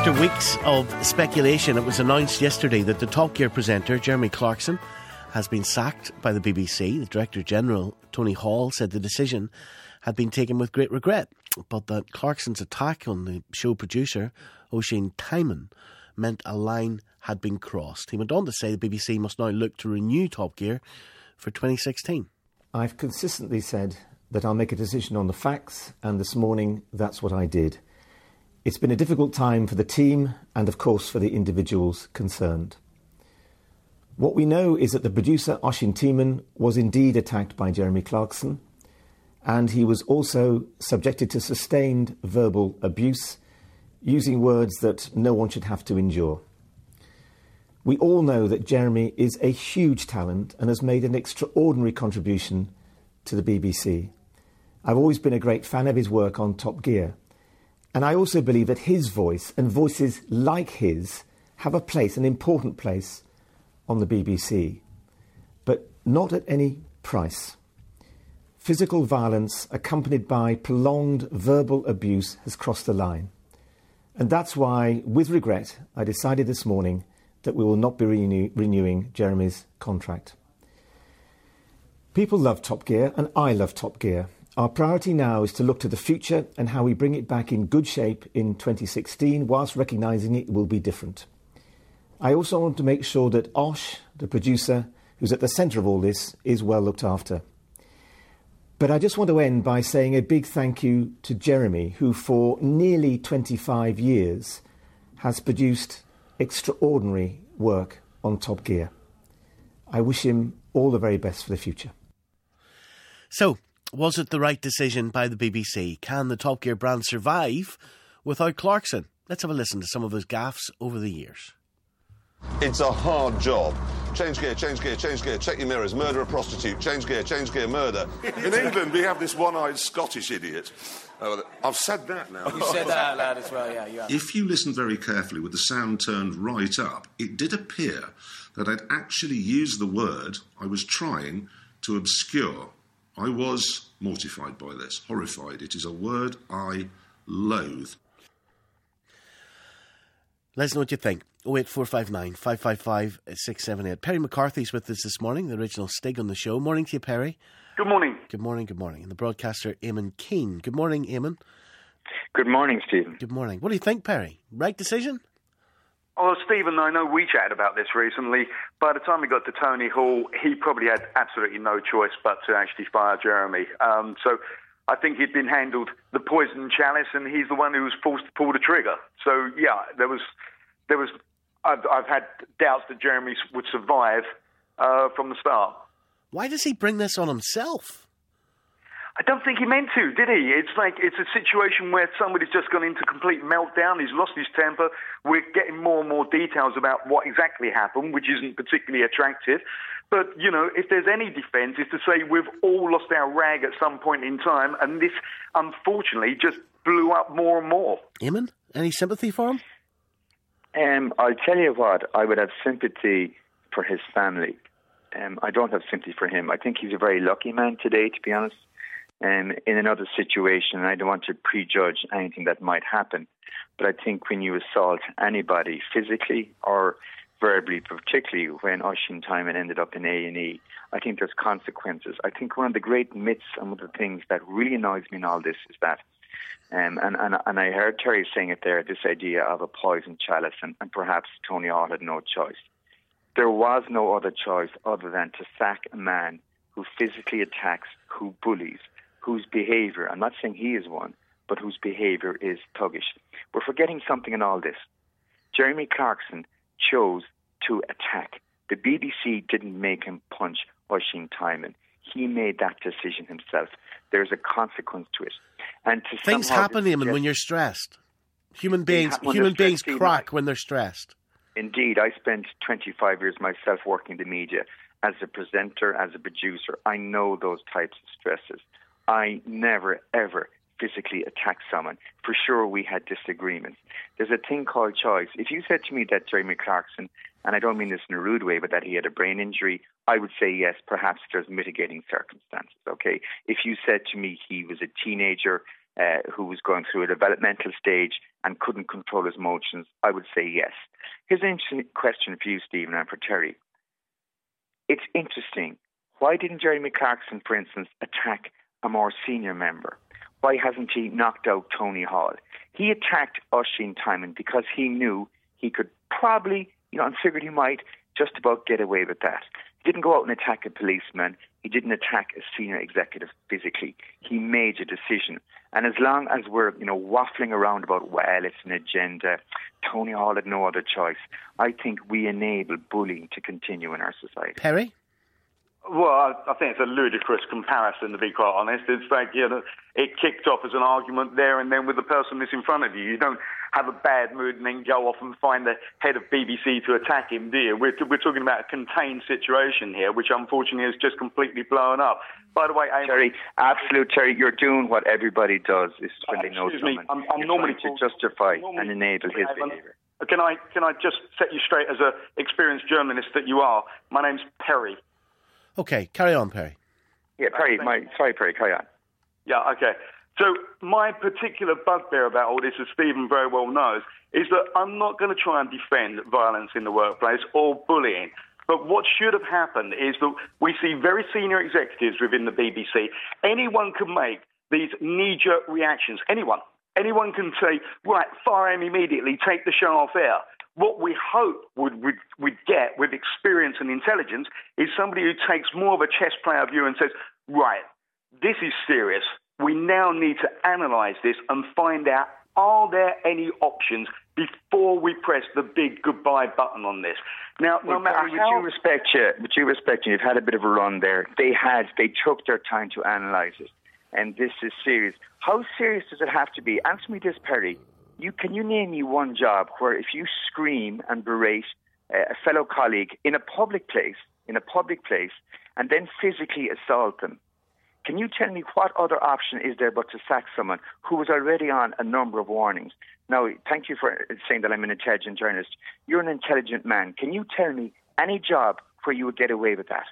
After weeks of speculation, it was announced yesterday that the Top Gear presenter, Jeremy Clarkson, has been sacked by the BBC. The Director General, Tony Hall, said the decision had been taken with great regret, but that Clarkson's attack on the show producer, Oisin Tymon, meant a line had been crossed. He went on to say the BBC must now look to renew Top Gear for 2016. I've consistently said that I'll make a decision on the facts, and this morning that's what I did. It's been a difficult time for the team and, of course, for the individuals concerned. What we know is that the producer, Oisin Tymon, was indeed attacked by Jeremy Clarkson, and he was also subjected to sustained verbal abuse, using words that no one should have to endure. We all know that Jeremy is a huge talent and has made an extraordinary contribution to the BBC. I've always been a great fan of his work on Top Gear. And I also believe that his voice and voices like his have a place, an important place, on the BBC. But not at any price. Physical violence accompanied by prolonged verbal abuse has crossed the line. And that's why, with regret, I decided this morning that we will not be renewing Jeremy's contract. People love Top Gear, and I love Top Gear. Our priority now is to look to the future and how we bring it back in good shape in 2016, whilst recognising it will be different. I also want to make sure that Osh, the producer, who's at the centre of all this, is well looked after. But I just want to end by saying a big thank you to Jeremy, who for nearly 25 years has produced extraordinary work on Top Gear. I wish him all the very best for the future. So, was it the right decision by the BBC? Can the Top Gear brand survive without Clarkson? Let's have a listen to some of his gaffes over the years. It's a hard job. Change gear, change gear, change gear, check your mirrors, murder a prostitute, change gear, murder. In England, we have this one-eyed Scottish idiot. I've said that now. You said that out loud as well, yeah. You have. If you listen very carefully with the sound turned right up, it did appear that I'd actually used the word I was trying to obscure. I was mortified by this, horrified. It is a word I loathe. Let us know what you think. 08459 555 678. Perry McCarthy's with us this morning, the original Stig on the show. Morning to you, Perry. Good morning. Good morning, good morning. And the broadcaster, Eamon Keane. Good morning, Eamon. Good morning, Stephen. Good morning. What do you think, Perry? Right decision? Oh, Stephen, I know we chatted about this recently. By the time we got to Tony Hall, he probably had absolutely no choice but to actually fire Jeremy. So I think he'd been handled the poison chalice, and he's the one who was forced to pull the trigger. So, yeah, I've had doubts that Jeremy would survive from the start. Why does he bring this on himself? I don't think he meant to, did he? It's a situation where somebody's just gone into complete meltdown. He's lost his temper. We're getting more and more details about what exactly happened, which isn't particularly attractive. But, you know, if there's any defence, it's to say we've all lost our rag at some point in time, and this, unfortunately, just blew up more and more. Eamon, any sympathy for him? I'll tell you what, I would have sympathy for his family. I don't have sympathy for him. I think he's a very lucky man today, to be honest. In another situation, I don't want to prejudge anything that might happen, but I think when you assault anybody physically or verbally, particularly when Oisin Tymon ended up in A&E, I think there's consequences. I think one of the great myths and one of the things that really annoys me in all this is that, and I heard Terry saying it there, this idea of a poison chalice, and perhaps Tony Hall had no choice. There was no other choice other than to sack a man who physically attacks, who bullies, whose behaviour, I'm not saying he is one, but whose behaviour is thuggish. We're forgetting something in all this. Jeremy Clarkson chose to attack. The BBC didn't make him punch Oisin Tymon. He made that decision himself. There's a consequence to it. And to things happen, Eamon, when you're stressed. Human beings crack when they're stressed. Indeed, I spent 25 years myself working in the media as a presenter, as a producer. I know those types of stresses. I never, ever physically attacked someone. For sure, we had disagreements. There's a thing called choice. If you said to me that Jeremy Clarkson, and I don't mean this in a rude way, but that he had a brain injury, I would say yes, perhaps there's mitigating circumstances, okay? If you said to me he was a teenager, who was going through a developmental stage and couldn't control his emotions, I would say yes. Here's an interesting question for you, Stephen, and for Terry. It's interesting. Why didn't Jeremy Clarkson, for instance, attack a more senior member? Why hasn't he knocked out Tony Hall? He attacked Oisin Tymon because he knew he could probably, and figured he might just about get away with that. He didn't go out and attack a policeman. He didn't attack a senior executive physically. He made a decision. And as long as we're, waffling around about, well, it's an agenda, Tony Hall had no other choice, I think we enable bullying to continue in our society. Perry? Well, I think it's a ludicrous comparison, to be quite honest. It's like, it kicked off as an argument there and then with the person that's in front of you. You don't have a bad mood and then go off and find the head of BBC to attack him, do you? We're talking about a contained situation here, which unfortunately is just completely blown up. By the way, Terry, you're doing what everybody does is when they know someone. I'm normally to justify and enable his behaviour. Can I just set you straight as an experienced journalist that you are? My name's Perry. Okay, carry on, Perry. Yeah, Perry, sorry, Perry, carry on. Yeah, okay. So my particular bugbear about all this, as Stephen very well knows, is that I'm not going to try and defend violence in the workplace or bullying. But what should have happened is that we see very senior executives within the BBC. Anyone can make these knee-jerk reactions. Anyone can say, right, fire him immediately, take the show off air. What we hope we'd get with experience and intelligence is somebody who takes more of a chess player view and says, right, this is serious. We now need to analyse this and find out, are there any options before we press the big goodbye button on this? Now, no matter With due respect, you've had a bit of a run there. They took their time to analyse it. And this is serious. How serious does it have to be? Answer me this, Perry. Can you name me one job where if you scream and berate a fellow colleague in a public place, and then physically assault them, can you tell me what other option is there but to sack someone who was already on a number of warnings? Now, thank you for saying that I'm an intelligent journalist. You're an intelligent man. Can you tell me any job where you would get away with that?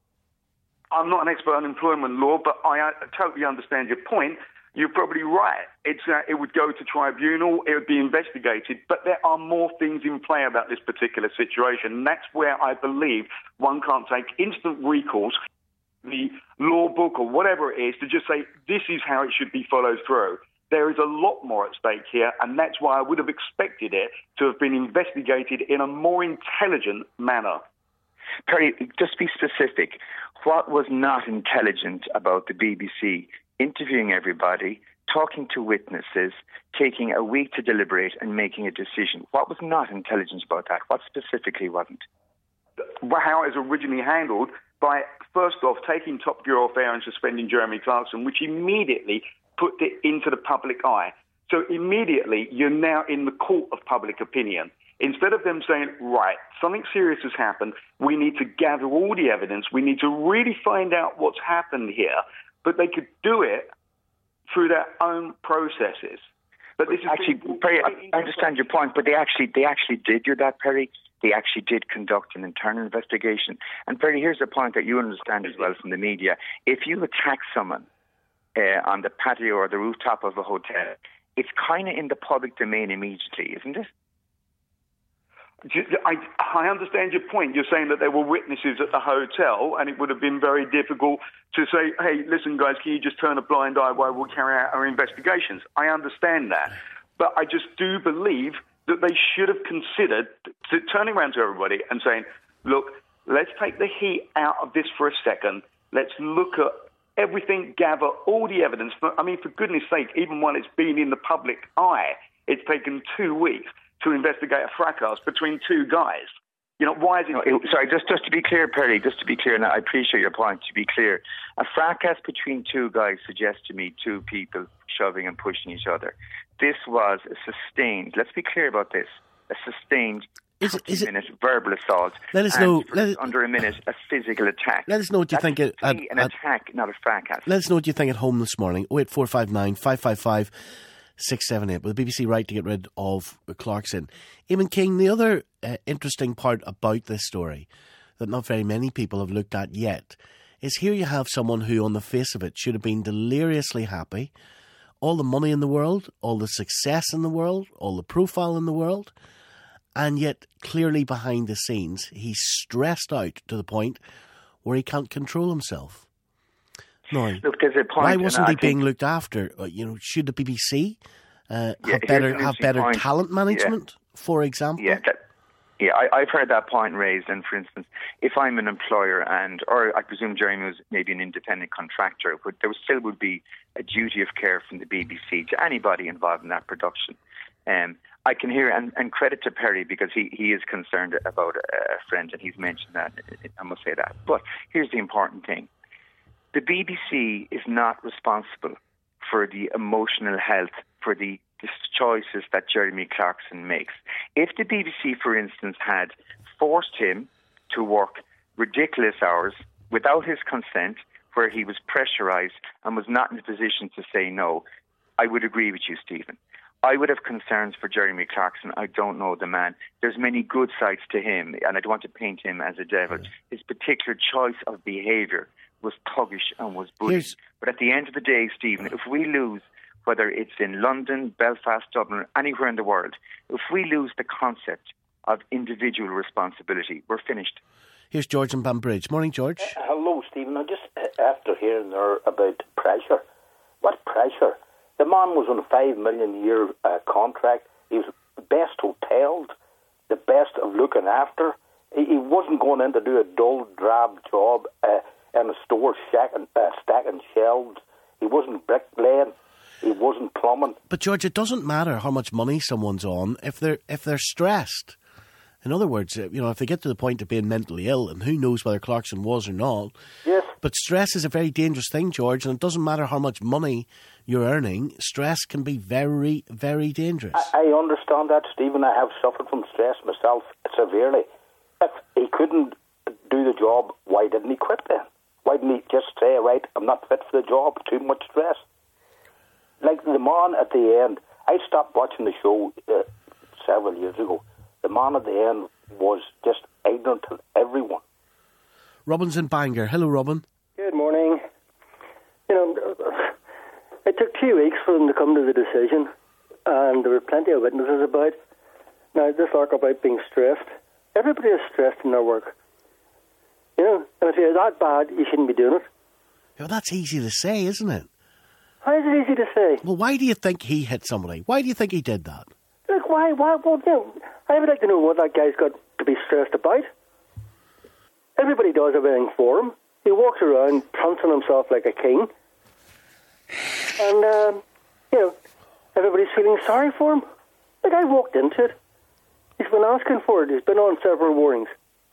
I'm not an expert on employment law, but I totally understand your point. You're probably right. It would go to tribunal, it would be investigated, but there are more things in play about this particular situation. And that's where I believe one can't take instant recourse, the law book or whatever it is, to just say, this is how it should be followed through. There is a lot more at stake here, and that's why I would have expected it to have been investigated in a more intelligent manner. Perry, just be specific. What was not intelligent about the BBC interviewing everybody, talking to witnesses, taking a week to deliberate and making a decision? What was not intelligent about that? What specifically wasn't? How it was originally handled by, first off, taking Top Gear off air and suspending Jeremy Clarkson, which immediately put it into the public eye. So immediately you're now in the court of public opinion. Instead of them saying, right, something serious has happened, we need to gather all the evidence, we need to really find out what's happened here, but they could do it through their own processes. But this actually, Perry, I understand your point, but they actually did do that, Perry. They actually did conduct an internal investigation. And Perry, here's the point that you understand as well from the media. If you attack someone on the patio or the rooftop of a hotel, it's kind of in the public domain immediately, isn't it? I understand your point. You're saying that there were witnesses at the hotel and it would have been very difficult to say, hey, listen, guys, can you just turn a blind eye while we'll carry out our investigations? I understand that. But I just do believe that they should have considered turning around to everybody and saying, look, let's take the heat out of this for a second. Let's look at everything, gather all the evidence. I mean, for goodness sake, even while it's been in the public eye, it's taken 2 weeks to investigate a fracas between two guys. Why is it... Sorry, just to be clear, Perry, and I appreciate your point, to be clear, a fracas between two guys suggests to me two people shoving and pushing each other. This was a sustained, let's be clear about this, a sustained 30-minute verbal assault. Let us know. Under a minute, a physical attack. Let us know what you think. An attack, not a fracas. Let us know what you think at home this morning. 08459 555 678. With the BBC right to get rid of Clarkson. Eamon King, the other interesting part about this story that not very many people have looked at yet is here you have someone who on the face of it should have been deliriously happy all the money in the world, all the success in the world, all the profile in the world, and yet clearly behind the scenes he's stressed out to the point where he can't control himself. Now, look, there's a point. Why wasn't he being looked after? Should the BBC have better talent management, for example? Yeah, I've heard that point raised. And for instance, if I'm an employer or I presume Jeremy was maybe an independent contractor, but there still would be a duty of care from the BBC to anybody involved in that production. I can hear, and credit to Perry, because he is concerned about a friend, and he's mentioned that. I must say that. But here's the important thing. The BBC is not responsible for the emotional health, for the choices that Jeremy Clarkson makes. If the BBC, for instance, had forced him to work ridiculous hours without his consent, where he was pressurised and was not in a position to say no, I would agree with you, Stephen. I would have concerns for Jeremy Clarkson. I don't know the man. There's many good sides to him, and I don't want to paint him as a devil. His particular choice of behaviour was thuggish and was bullying. But at the end of the day, Stephen, if we lose, whether it's in London, Belfast, Dublin, anywhere in the world, if we lose the concept of individual responsibility, we're finished. Here's George in Banbridge. Morning, George. Hello, Stephen. I'm just after hearing there about pressure. What pressure? The man was on a $5 million a year contract. He was the best hotels, the best of looking after. He wasn't going in to do a dull, drab job in a store stacking shelves. He wasn't bricklaying. He wasn't plumbing. But George, it doesn't matter how much money someone's on if they're stressed. In other words, if they get to the point of being mentally ill, and who knows whether Clarkson was or not. Yes. But stress is a very dangerous thing, George, and it doesn't matter how much money you're earning. Stress can be very, very dangerous. I understand that, Stephen. I have suffered from stress myself severely. If he couldn't do the job, why didn't he quit then? Why didn't he just say, right, I'm not fit for the job, too much stress? Like the man at the end, I stopped watching the show several years ago. The man at the end was just ignorant to everyone. Robin's in Bangor. Hello, Robin. Good morning. It took 2 weeks for them to come to the decision, and there were plenty of witnesses about. Now, this talk about being stressed. Everybody is stressed in their work. And if you're that bad, you shouldn't be doing it. Well, that's easy to say, isn't it? How is it easy to say? Well, why do you think he hit somebody? Why do you think he did that? Look, why? Well, I would like to know what that guy's got to be stressed about. Everybody does everything for him. He walks around prancing himself like a king. And, everybody's feeling sorry for him. The guy walked into it. He's been asking for it. He's been on several warnings.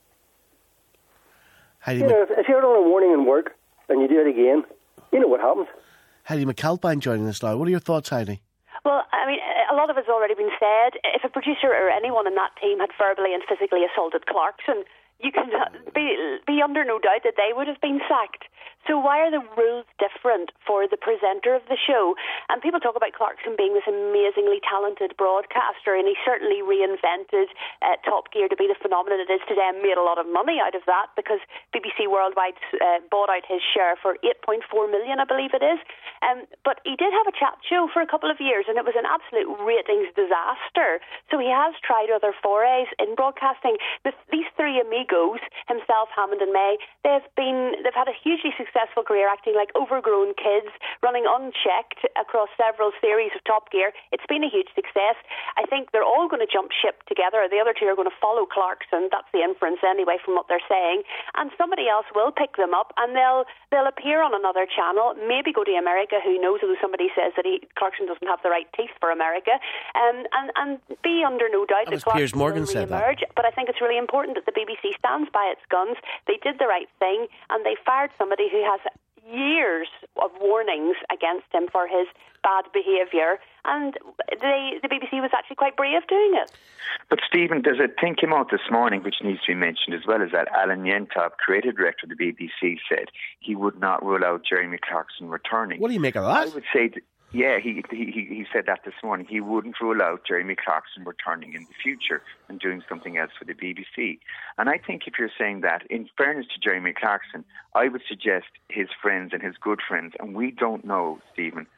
If you're on a warning in work and you do it again, you know what happens. Heidi McAlpine joining us now. What are your thoughts, Heidi? Well, I mean, a lot of it's already been said. If a producer or anyone in that team had verbally and physically assaulted Clarkson, you can be under no doubt that they would have been sacked. So why are the rules different for the presenter of the show? And people talk about Clarkson being this amazingly talented broadcaster, and he certainly reinvented Top Gear to be the phenomenon it is today and made a lot of money out of that because BBC Worldwide bought out his share for $8.4 million, I believe it is. But he did have a chat show for a couple of years, and it was an absolute ratings disaster. So he has tried other forays in broadcasting. These three amigos, himself, Hammond and May, they've had a hugely successful career acting like overgrown kids, running unchecked across several series of Top Gear. It's been a huge success. I think they're all going to jump ship together. The other two are going to follow Clarkson. That's the inference anyway from what they're saying. And somebody else will pick them up, and they'll appear on another channel, maybe go to America, who knows, although somebody says that Clarkson doesn't have the right teeth for America, and be under no doubt that Clarkson will re-emerge. But I think it's really important that the BBC stands by its guns. They did the right thing, and they fired somebody who has years of warnings against him for his bad behaviour, and the BBC was actually quite brave doing it. But Stephen, there's a thing came out this morning which needs to be mentioned as well, as that Alan Yentop, creative director of the BBC, said he would not rule out Jeremy Clarkson returning. What do you make of that? I would say he said that this morning. He wouldn't rule out Jeremy Clarkson returning in the future and doing something else for the BBC. And I think if you're saying that, in fairness to Jeremy Clarkson, I would suggest his friends and his good friends, and we don't know, Stephen,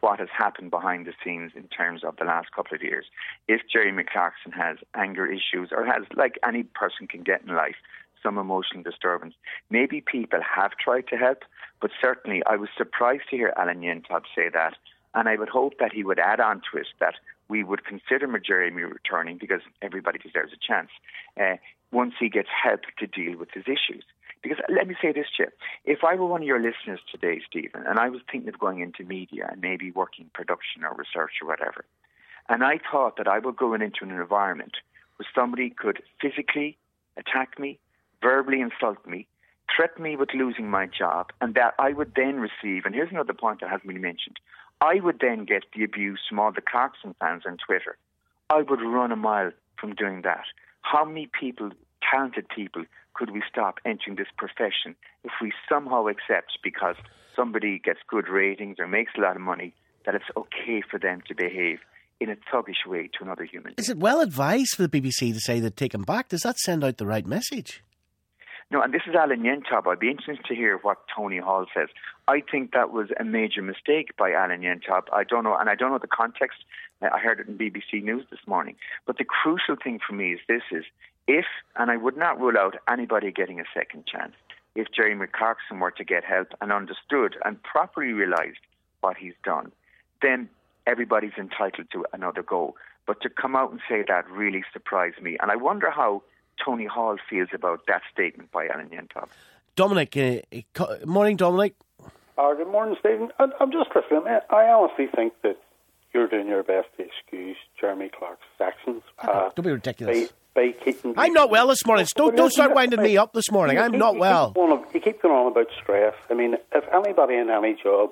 what has happened behind the scenes in terms of the last couple of years. If Jeremy Clarkson has anger issues, or has, like any person can get in life, some emotional disturbance, maybe people have tried to help, but certainly I was surprised to hear Alan Yentob say that, and I would hope that he would add on to it that we would consider Jeremy returning, because everybody deserves a chance, once he gets help to deal with his issues. Because let me say this, Chip, if I were one of your listeners today, Stephen, and I was thinking of going into media and maybe working production or research or whatever, and I thought that I would go into an environment where somebody could physically attack me, verbally insult me, threaten me with losing my job, and that I would then receive, and here's another point that hasn't been mentioned, I would then get the abuse from all the Clarkson fans on Twitter. I would run a mile from doing that. How many people, talented people, could we stop entering this profession if we somehow accept, because somebody gets good ratings or makes a lot of money, that it's okay for them to behave in a thuggish way to another human? Is it well advised for the BBC to say that take him back? Does that send out the right message? No, and this is Alan Yentob. I'd be interested to hear what Tony Hall says. I think that was a major mistake by Alan Yentob. I don't know, and I don't know the context. I heard it in BBC News this morning. But the crucial thing for me is this, is if, and I would not rule out anybody getting a second chance, if Jeremy Clarkson were to get help and understood and properly realised what he's done, then everybody's entitled to another go. But to come out and say that really surprised me. And I wonder how Tony Hall feels about that statement by Alan Yentob. Dominic, morning, Dominic. Good morning, Stephen. I'm just listening. I honestly think that you're doing your best to excuse Jeremy Clarkson's actions. Don't be ridiculous. By keeping I'm not well this morning. Don't start winding me up this morning. I'm not well. You keep going on about stress. I mean, if anybody in any job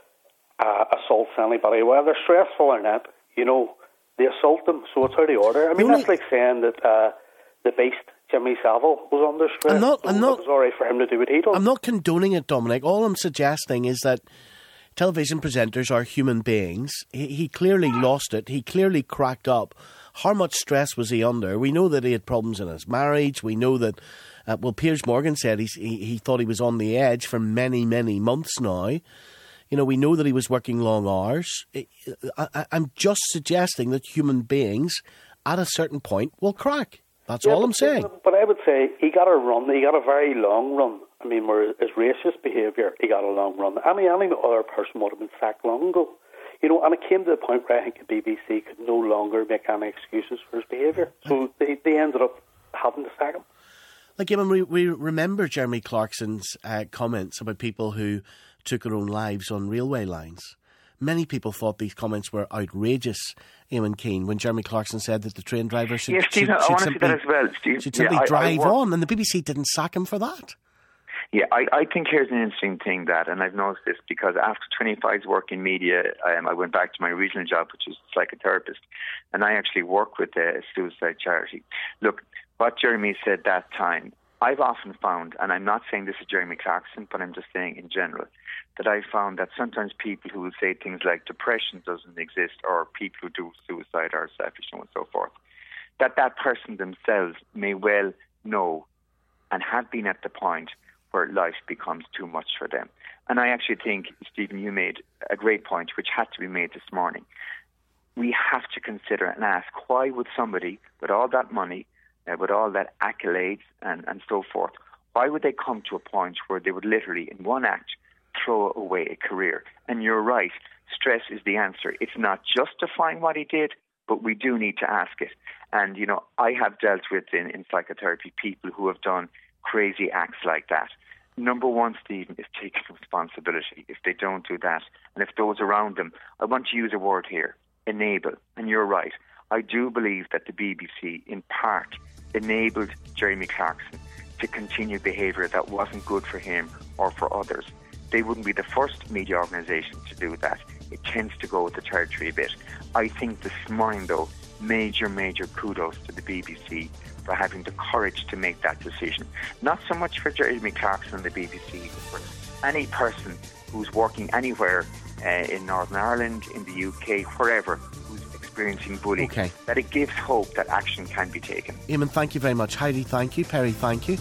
assaults anybody, whether they're stressful or not, they assault them, so it's out of order. I mean, that's like saying that the beast, Jimmy Savile, was under stress. It was all right for him to do what he done. I'm not condoning it, Dominic. All I'm suggesting is that television presenters are human beings. He clearly lost it. He clearly cracked up. How much stress was he under? We know that he had problems in his marriage. We know that, Piers Morgan said he thought he was on the edge for many, many months now. We know that he was working long hours. I'm just suggesting that human beings, at a certain point, will crack. That's all I'm saying. But I would say he got a run. He got a very long run. I mean, where his racist behaviour, he got a long run. Any other person would have been sacked long ago. And it came to the point where I think the BBC could no longer make any excuses for his behaviour. So they ended up having to sack him. Like, we remember Jeremy Clarkson's comments about people who took their own lives on railway lines. Many people thought these comments were outrageous, Eamon Keane, when Jeremy Clarkson said that the train driver should simply drive on, and the BBC didn't sack him for that. Yeah, I think here's an interesting thing and I've noticed this because after 25 years work in media, I went back to my original job, which is psychotherapist, and I actually work with a suicide charity. Look, what Jeremy said that time, I've often found, and I'm not saying this is Jeremy Clarkson, but I'm just saying in general, that I found that sometimes people who will say things like depression doesn't exist, or people who do suicide are selfish and so forth, that person themselves may well know and have been at the point where life becomes too much for them. And I actually think, Stephen, you made a great point, which had to be made this morning. We have to consider and ask, why would somebody with all that money, with all that accolades and so forth, why would they come to a point where they would literally, in one act, throw away a career? And you're right, stress is the answer. It's not justifying what he did, but we do need to ask it. And, I have dealt with in psychotherapy people who have done crazy acts like that. Number one, Stephen, is taking responsibility. If they don't do that, and if those around them, I want to use a word here, enable. And you're right. I do believe that the BBC, in part, enabled Jeremy Clarkson to continue behaviour that wasn't good for him or for others. They wouldn't be the first media organisation to do that. It tends to go with the territory a bit. I think this morning, though, major kudos to the BBC for having the courage to make that decision. Not so much for Jeremy Clarkson and the BBC, but for any person who's working anywhere in Northern Ireland, in the UK, wherever, who's experiencing bullying, that it gives hope that action can be taken. Eamon, thank you very much. Heidi, thank you. Perry, thank you.